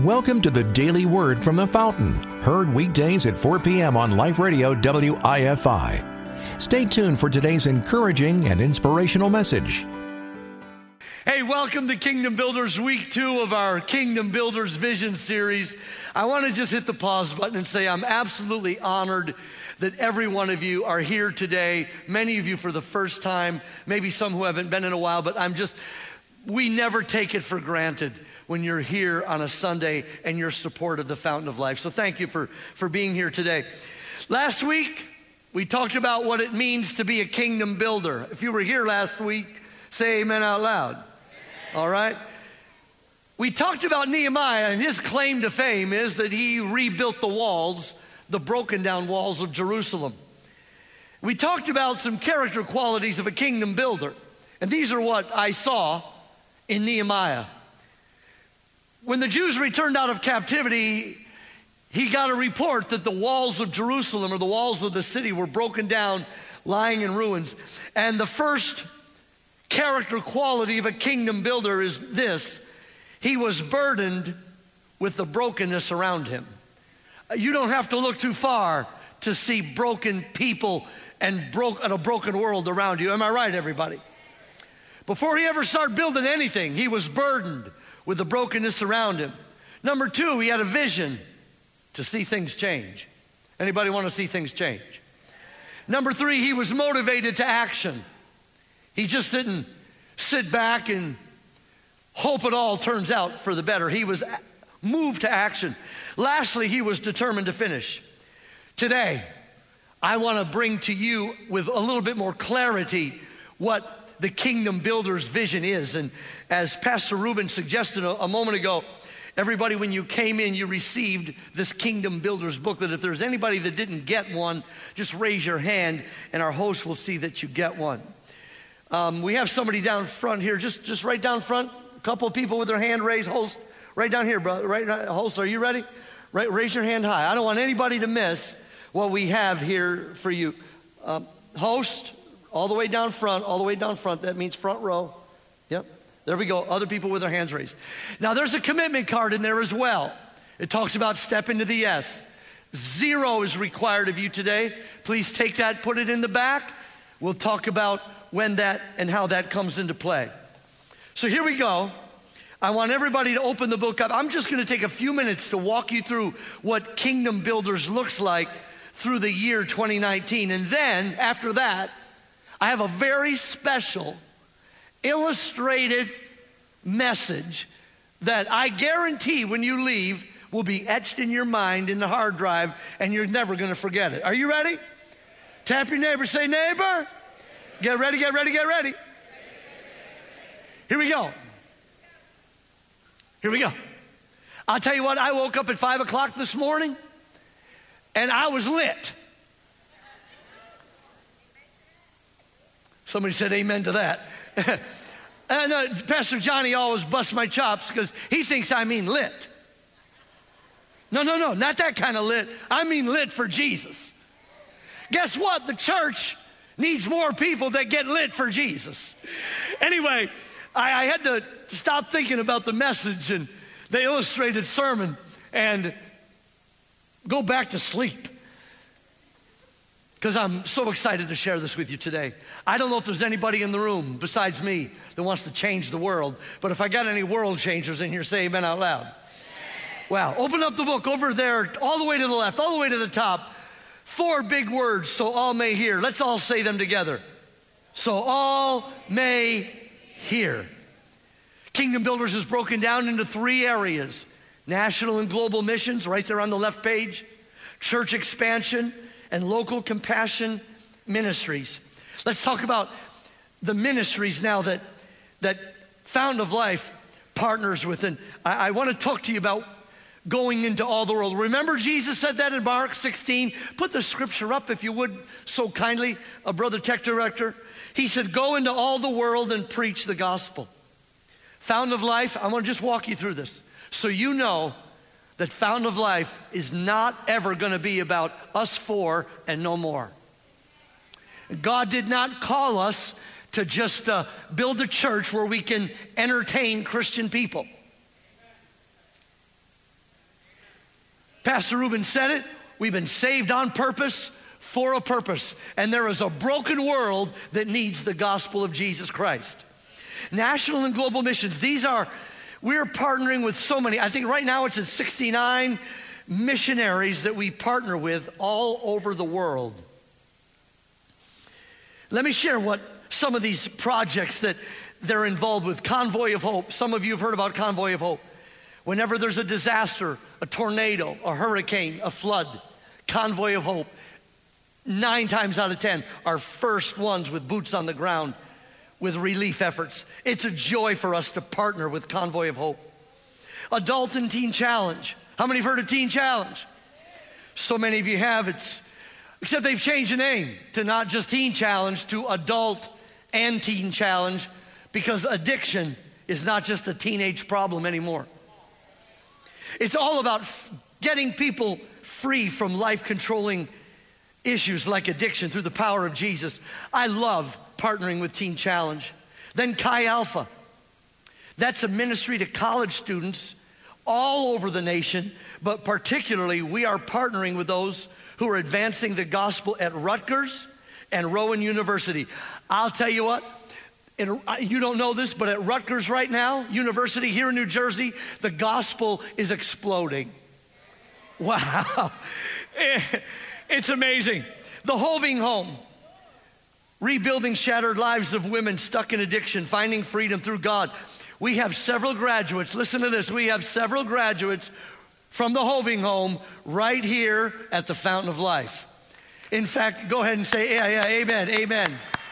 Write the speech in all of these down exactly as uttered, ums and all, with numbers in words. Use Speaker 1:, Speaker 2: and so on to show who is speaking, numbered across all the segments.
Speaker 1: Welcome to the Daily Word from the Fountain, heard weekdays at four p.m. on Life Radio W I F I. Stay tuned for today's encouraging and inspirational message.
Speaker 2: Hey, welcome to Kingdom Builders, week two of our Kingdom Builders Vision series. I want to just hit the pause button and say I'm absolutely honored that every one of you are here today. Many of you for the first time, maybe some who haven't been in a while, but I'm just, we never take it for granted when you're here on a Sunday and your support of the Fountain of Life. So thank you for, for being here today. Last week, we talked about what it means to be a kingdom builder. If you were here last week, say amen out loud. Amen. All right? We talked about Nehemiah, and his claim to fame is that he rebuilt the walls, the broken down walls of Jerusalem. We talked about some character qualities of a kingdom builder, and these are what I saw in Nehemiah. When the Jews returned out of captivity, he got a report that the walls of Jerusalem, or the walls of the city, were broken down, lying in ruins. And the first character quality of a kingdom builder is this: he was burdened with the brokenness around him. You don't have to look too far to see broken people and, broke, and a broken world around you. Am I right, everybody? Before he ever started building anything, he was burdened with the brokenness around him. Number two, he had a vision to see things change. Anybody want to see things change? Number three, he was motivated to action. He just didn't sit back and hope it all turns out for the better. He was moved to action. Lastly, he was determined to finish. Today, I want to bring to you with a little bit more clarity what the kingdom builder's vision is. And as Pastor Ruben suggested a, a moment ago, everybody, when you came in, you received this kingdom builder's booklet. If there's anybody that didn't get one, just raise your hand and our host will see that you get one. Um, we have somebody down front here, just, just right down front, a couple of people with their hand raised. Host, right down here, brother. Right, host, are you ready? Right, raise your hand high. I don't want anybody to miss what we have here for you. Um, host, all the way down front, all the way down front. That means front row. Yep. There we go. Other people with their hands raised. Now, there's a commitment card in there as well. It talks about step into the yes. Zero is required of you today. Please take that, put it in the back. We'll talk about when that and how that comes into play. So here we go. I want everybody to open the book up. I'm just going to take a few minutes to walk you through what Kingdom Builders looks like through the year twenty nineteen. And then, after that, I have a very special illustrated message that I guarantee when you leave will be etched in your mind in the hard drive, and you're never going to forget it. Are you ready? Tap your neighbor, say, neighbor. Get ready, get ready, get ready. Here we go. Here we go. I'll tell you what, I woke up at five o'clock this morning, and I was lit. Somebody said amen to that. And uh, Pastor Johnny always busts my chops because he thinks I mean lit. No, no, no, not that kind of lit. I mean lit for Jesus. Guess what? The church needs more people that get lit for Jesus. Anyway, I, I had to stop thinking about the message and the illustrated sermon and go back to sleep, because I'm so excited to share this with you today. I don't know if there's anybody in the room besides me that wants to change the world, but if I got any world changers in here, say amen out loud. Wow, open up the book over there, all the way to the left, all the way to the top. Four big words, so all may hear. Let's all say them together. So all may hear. Kingdom Builders is broken down into three areas: national and global missions, right there on the left page, church expansion, and local compassion ministries. Let's talk about the ministries now that, that Fountain of Life partners with. And I, I want to talk to you about going into all the world. Remember Jesus said that in Mark sixteen? Put the scripture up if you would so kindly, uh, Brother Tech Director. He said, go into all the world and preach the gospel. Fountain of Life, I want to just walk you through this so you know that Fountain of Life is not ever going to be about us four and no more. God did not call us to just uh, build a church where we can entertain Christian people. Pastor Ruben said it. We've been saved on purpose for a purpose. And there is a broken world that needs the gospel of Jesus Christ. National and global missions. These are, we're partnering with so many. I think right now it's at sixty-nine missionaries that we partner with all over the world. Let me share what some of these projects that they're involved with. Convoy of Hope. Some of you have heard about Convoy of Hope. Whenever there's a disaster, a tornado, a hurricane, a flood, Convoy of Hope, nine times out of ten, are first ones with boots on the ground with relief efforts. It's a joy for us to partner with Convoy of Hope. Adult and Teen Challenge. How many have heard of Teen Challenge? So many of you have. It's except they've changed the name to not just Teen Challenge, to Adult and Teen Challenge, because addiction is not just a teenage problem anymore. It's all about f- getting people free from life-controlling issues like addiction through the power of Jesus. I love partnering with Teen Challenge. Then Chi Alpha. That's a ministry to college students all over the nation, but particularly we are partnering with those who are advancing the gospel at Rutgers and Rowan University. I'll tell you what, it, you don't know this, but at Rutgers right now, University here in New Jersey, the gospel is exploding. Wow. It's amazing. The Hoving Home, rebuilding shattered lives of women stuck in addiction, finding freedom through God. We have several graduates, listen to this, we have several graduates from the Hoving Home right here at the Fountain of Life. In fact, go ahead and say, yeah, yeah, amen, amen.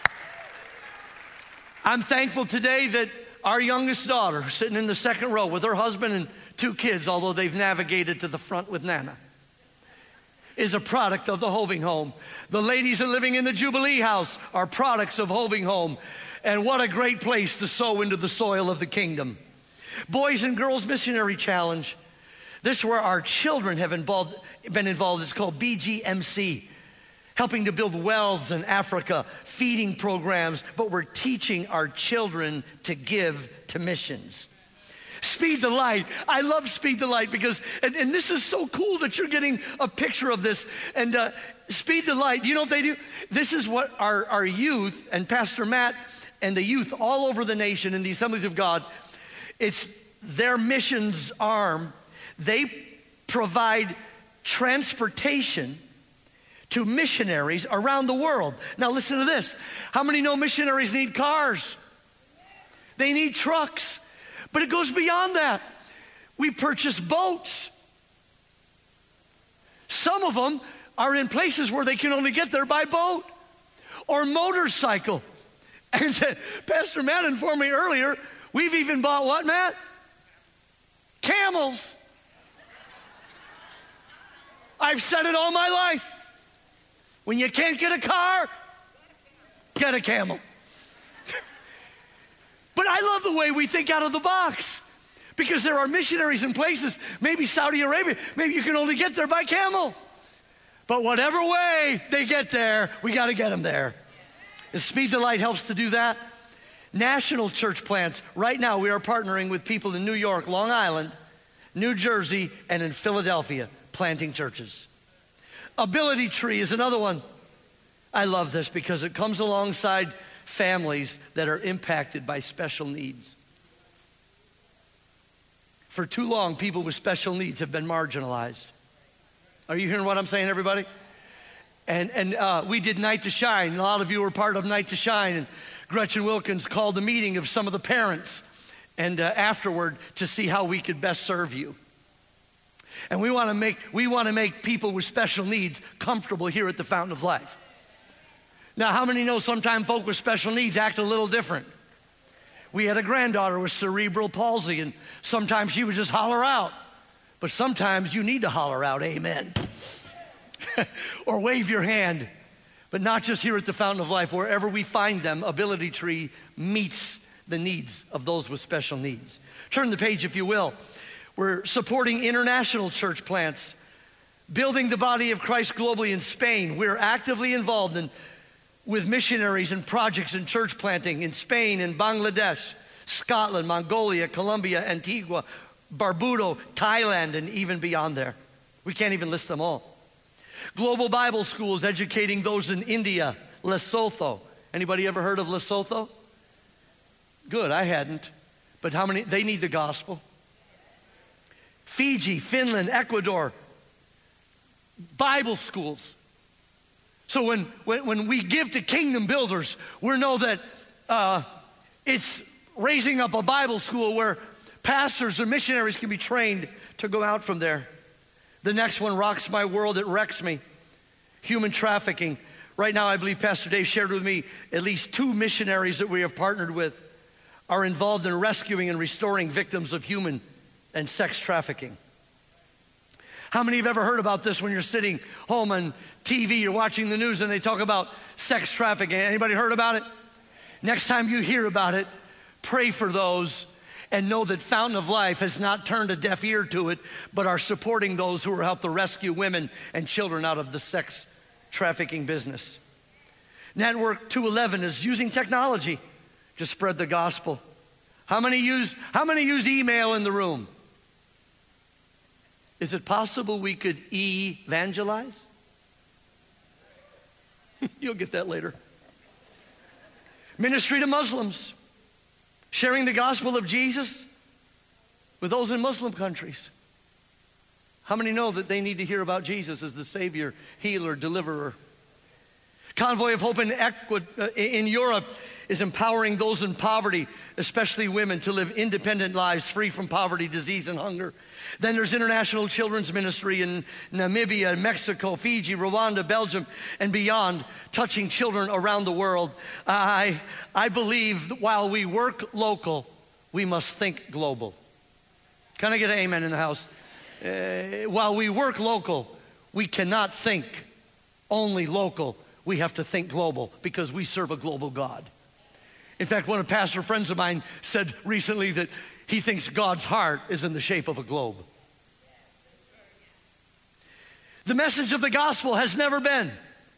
Speaker 2: I'm thankful today that our youngest daughter, sitting in the second row with her husband and two kids, although they've navigated to the front with Nana, is a product of the Hoving Home. The ladies that are living in the Jubilee House are products of Hoving Home. And what a great place to sow into the soil of the kingdom. Boys and Girls Missionary Challenge. This is where our children have involved, been involved. It's called B G M C. Helping to build wells in Africa, feeding programs, but we're teaching our children to give to missions. Speed the Light. I love Speed the Light because, and, and this is so cool that you're getting a picture of this. And uh, Speed the Light, you know what they do? This is what our, our youth and Pastor Matt and the youth all over the nation in the Assemblies of God, it's their missions arm. They provide transportation to missionaries around the world. Now listen to this. How many know missionaries need cars? They need trucks. But it goes beyond that. We purchase boats. Some of them are in places where they can only get there by boat or motorcycle. And Pastor Matt informed me earlier, we've even bought what, Matt? Camels. I've said it all my life. When you can't get a car, get a camel. But I love the way we think out of the box, because there are missionaries in places, maybe Saudi Arabia, maybe you can only get there by camel. But whatever way they get there, we got to get them there. And Speed the Light helps to do that. National church plants. Right now we are partnering with people in New York, Long Island, New Jersey, and in Philadelphia, planting churches. Ability Tree is another one. I love this because it comes alongside families that are impacted by special needs. For too long, people with special needs have been marginalized. Are you hearing what I'm saying, everybody? And and uh, we did Night to Shine. A lot of you were part of Night to Shine. And Gretchen Wilkins called a meeting of some of the parents and uh, afterward to see how we could best serve you. And we want to make we want to make people with special needs comfortable here at the Fountain of Life. Now, how many know sometimes folk with special needs act a little different? We had a granddaughter with cerebral palsy, and sometimes she would just holler out. But sometimes you need to holler out, amen. Or wave your hand. But not just here at the Fountain of Life. Wherever we find them, Ability Tree meets the needs of those with special needs. Turn the page, if you will. We're supporting international church plants, building the body of Christ globally in Spain. We're actively involved in with missionaries and projects in church planting in Spain and Bangladesh, Scotland, Mongolia, Colombia, Antigua, Barbuda, Thailand, and even beyond there. We can't even list them all. Global Bible schools educating those in India, Lesotho. Anybody ever heard of Lesotho? Good, I hadn't. But how many? They need the gospel. Fiji, Finland, Ecuador. Bible schools. So when, when, when we give to Kingdom Builders, we know that uh, it's raising up a Bible school where pastors or missionaries can be trained to go out from there. The next one rocks my world, it wrecks me. Human trafficking. Right now, I believe Pastor Dave shared with me at least two missionaries that we have partnered with are involved in rescuing and restoring victims of human and sex trafficking. How many have ever heard about this when you're sitting home on T V, you're watching the news and they talk about sex trafficking? Anybody heard about it? Next time you hear about it, pray for those and know that Fountain of Life has not turned a deaf ear to it, but are supporting those who are helping to rescue women and children out of the sex trafficking business. Network two eleven is using technology to spread the gospel. How many use, how many use email in the room? Is it possible we could evangelize? You'll get that later. Ministry to Muslims. Sharing the gospel of Jesus with those in Muslim countries. How many know that they need to hear about Jesus as the Savior, healer, deliverer? Convoy of Hope in, Equi- uh, in Europe is empowering those in poverty, especially women, to live independent lives free from poverty, disease, and hunger. Then there's International Children's Ministry in Namibia, Mexico, Fiji, Rwanda, Belgium, and beyond, touching children around the world. I, I believe that while we work local, we must think global. Can I get an amen in the house? Uh, while we work local, we cannot think only local. We have to think global because we serve a global God. In fact, one of pastor friends of mine said recently that he thinks God's heart is in the shape of a globe. The message of the gospel has never been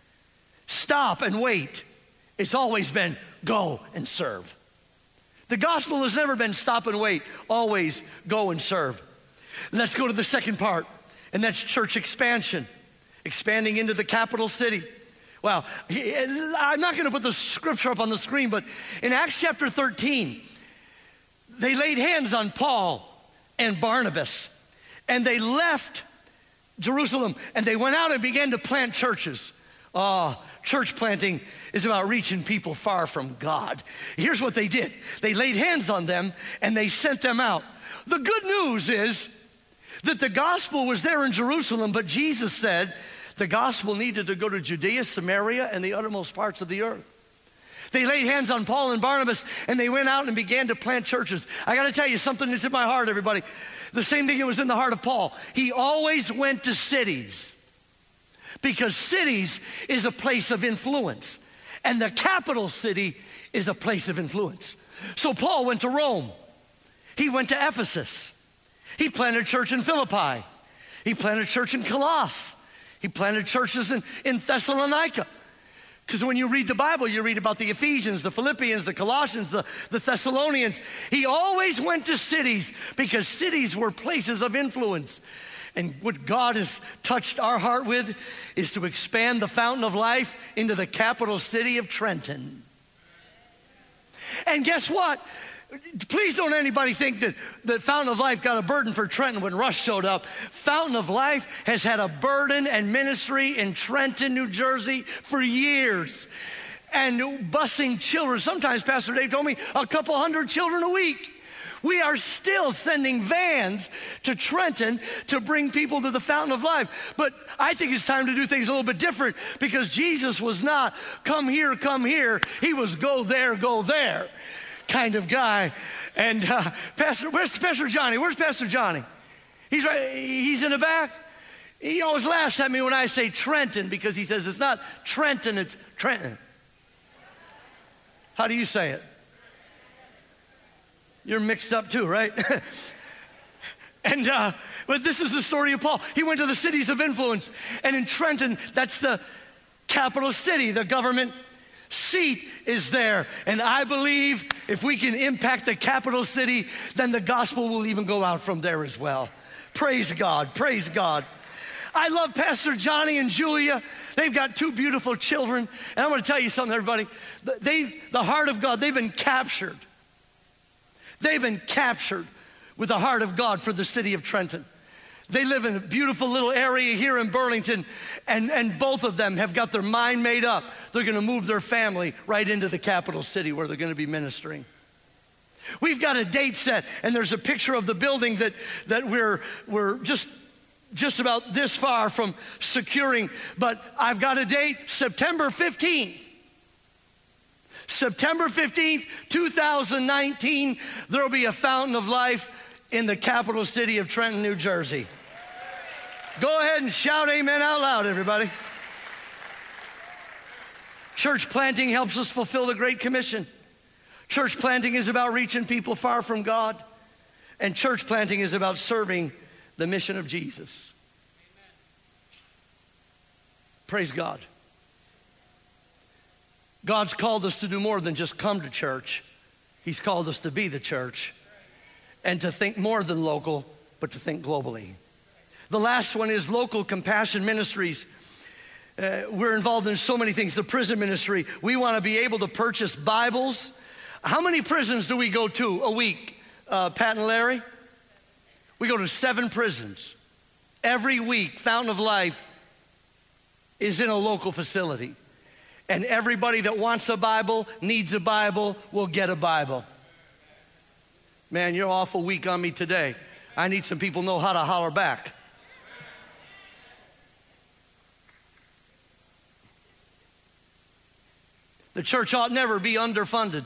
Speaker 2: stop and wait. It's always been go and serve. The gospel has never been stop and wait, always go and serve. Let's go to the second part, and that's church expansion, expanding into the capital city. Wow, I'm not going to put the scripture up on the screen, but in Acts chapter thirteen, they laid hands on Paul and Barnabas, and they left Jerusalem, and they went out and began to plant churches. Oh, church planting is about reaching people far from God. Here's what they did. They laid hands on them, and they sent them out. The good news is that the gospel was there in Jerusalem, but Jesus said the gospel needed to go to Judea, Samaria, and the uttermost parts of the earth. They laid hands on Paul and Barnabas, and they went out and began to plant churches. I got to tell you something that's in my heart, everybody. The same thing that was in the heart of Paul. He always went to cities because cities is a place of influence, and the capital city is a place of influence. So Paul went to Rome. He went to Ephesus. He planted a church in Philippi. He planted a church in Colossus. He planted churches in, in Thessalonica. Because when you read the Bible, you read about the Ephesians, the Philippians, the Colossians, the, the Thessalonians. He always went to cities because cities were places of influence. And what God has touched our heart with is to expand the Fountain of Life into the capital city of Trenton. And guess what? Please don't anybody think that, that Fountain of Life got a burden for Trenton when Rush showed up. Fountain of Life has had a burden and ministry in Trenton, New Jersey for years. And busing children. Sometimes Pastor Dave told me a couple hundred children a week. We are still sending vans to Trenton to bring people to the Fountain of Life. But I think it's time to do things a little bit different because Jesus was not come here, come here. He was go there, go there kind of guy. And uh, Pastor, where's Pastor Johnny? Where's Pastor Johnny? He's right. He's in the back. He always laughs at me when I say Trenton because he says it's not Trenton, it's Trenton. How do you say it? You're mixed up too, right? And uh, but this is the story of Paul. He went to the cities of influence, and in Trenton, that's the capital city, the government seat is there. And I believe if we can impact the capital city, then the gospel will even go out from there as well. Praise God, praise God. I love Pastor Johnny and Julia. They've got two beautiful children. And I'm going to tell you something, everybody. They, the heart of God, they've been captured. They've been captured with the heart of God for the city of Trenton. They live in a beautiful little area here in Burlington, and, and both of them have got their mind made up. They're going to move their family right into the capital city where they're going to be ministering. We've got a date set, and there's a picture of the building that, that we're, we're just, just about this far from securing. But I've got a date, September fifteenth. September fifteenth, two thousand nineteen, there will be a fountain of life in the capital city of Trenton, New Jersey. Go ahead and shout amen out loud, everybody. Church planting helps us fulfill the Great Commission. Church planting is about reaching people far from God. And church planting is about serving the mission of Jesus. Amen. Praise God. God's called us to do more than just come to church. He's called us to be the church and to think more than local, but to think globally. The last one is local compassion ministries. Uh, we're involved in so many things. The prison ministry, we want to be able to purchase Bibles. How many prisons do we go to a week, uh, Pat and Larry? We go to seven prisons. Every week, Fountain of Life is in a local facility. And everybody that wants a Bible, needs a Bible, will get a Bible. Man, you're awful weak on me today. I need some people know how to holler back. The church ought never be underfunded.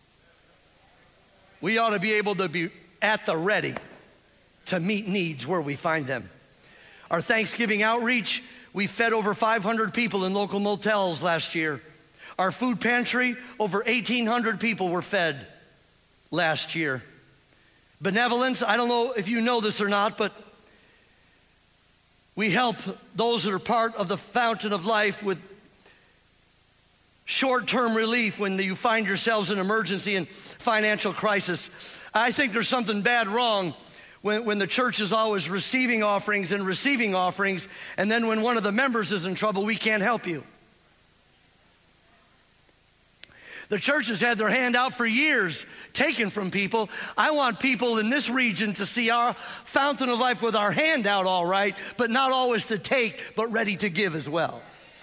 Speaker 2: We ought to be able to be at the ready to meet needs where we find them. Our Thanksgiving outreach, we fed over five hundred people in local motels last year. Our food pantry, over eighteen hundred people were fed last year. Benevolence, I don't know if you know this or not, but we help those that are part of the Fountain of Life with short-term relief when you find yourselves in emergency and financial crisis. I think there's something bad wrong when, when the church is always receiving offerings and receiving offerings, and then when one of the members is in trouble, we can't help you. The church has had their hand out for years, taken from people. I want people in this region to see our Fountain of Life with our hand out all right, but not always to take, but ready to give as well.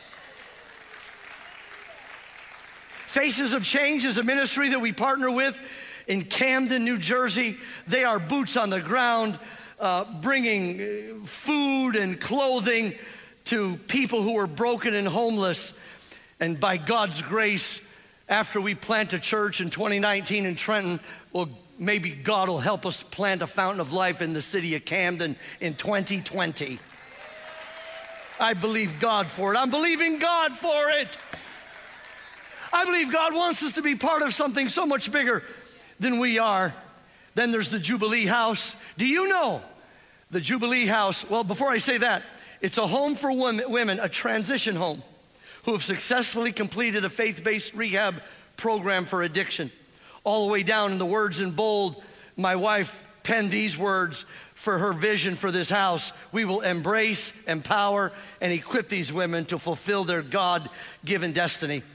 Speaker 2: Faces of Change is a ministry that we partner with in Camden, New Jersey. They are boots on the ground, uh, bringing food and clothing to people who are broken and homeless. And by God's grace, after we plant a church in twenty nineteen in Trenton, well, maybe God will help us plant a Fountain of Life in the city of Camden in twenty twenty. I believe God for it. I'm believing God for it. I believe God wants us to be part of something so much bigger than we are. Then there's the Jubilee House. Do you know the Jubilee House? Well, before I say that, it's a home for women, a transition home, who have successfully completed a faith-based rehab program for addiction. All the way down in the words in bold, my wife penned these words for her vision for this house. We will embrace, empower, and equip these women to fulfill their God-given destiny.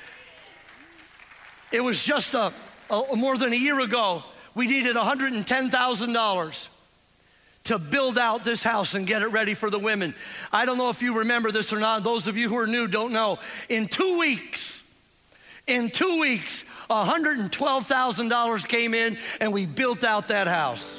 Speaker 2: It was just a, a more than a year ago, we needed one hundred ten thousand dollars to build out this house and get it ready for the women. I don't know if you remember this or not. Those of you who are new don't know. In two weeks, in two weeks, one hundred twelve thousand dollars came in and we built out that house.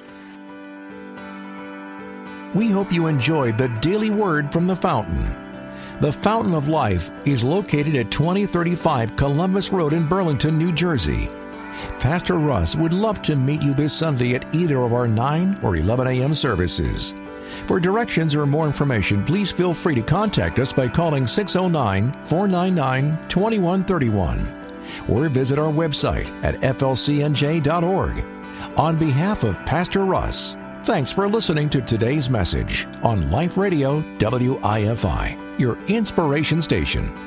Speaker 1: We hope you enjoyed the daily word from the Fountain. The Fountain of Life is located at twenty thirty-five Columbus Road in Burlington, New Jersey. Pastor Russ would love to meet you this Sunday at either of our nine or eleven a.m. services. For directions or more information, please feel free to contact us by calling six oh nine, four nine nine, two one three one or visit our website at f l c n j dot org. On behalf of Pastor Russ, thanks for listening to today's message on Life Radio W I F I, your inspiration station.